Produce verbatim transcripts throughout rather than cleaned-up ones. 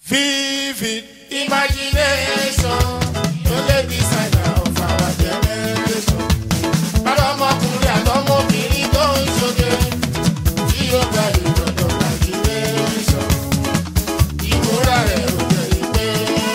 Vivid imagination, you the designer of our generation. Ọmọkùnrin àtọmọbìnrin tó ń ṣoge, tí ó gba ìdọ̀dọ̀ imagination, ìmúra rẹ̀ ò jẹ́ ìgbé.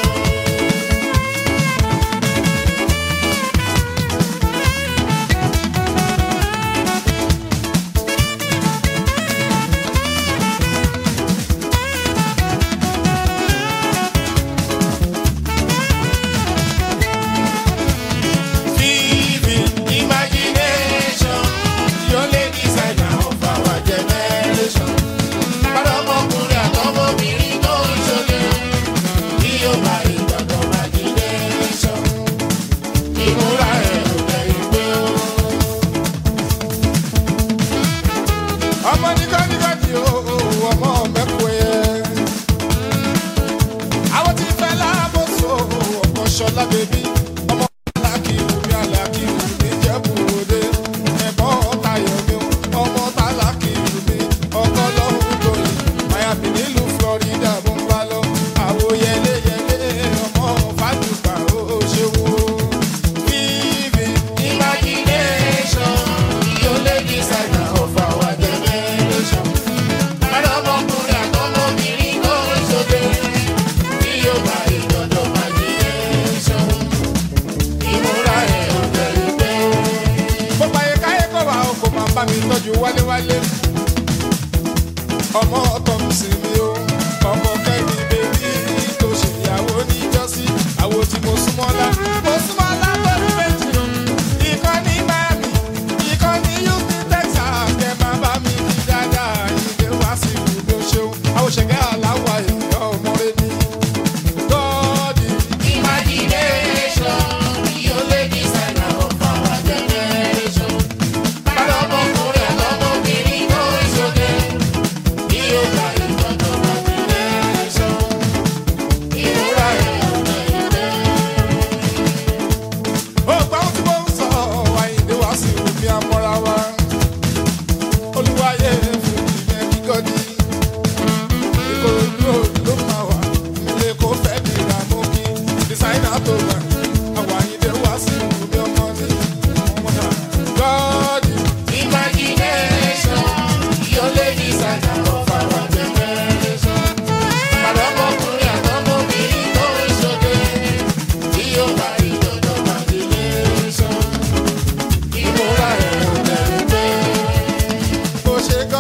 Ọmọ ọtọ mi sì mi o, ọmọ kẹ́mi bèbí tó ṣèyàwó níjọ́sí, àwo tí mo súnmọ́lá, mo súnmọ́lá pẹ̀lú méjì o. Ìkan ní Miami, ìkan ní Houston, Texas, kẹ́ máa bá mi kí dáadáa, ìdè wá sí ìlú ṣeun. Àwọn ṣẹ̀gẹ́ aláwọ̀ èèyàn ọmọdé ní. Gọ́ọ̀dì imagination, yóò lé designer of our generation. Bàbá ọmọkùnrin àtọmọbìnrin tó ń ṣoge.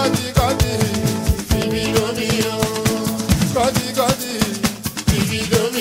Godi, godi, if you do me.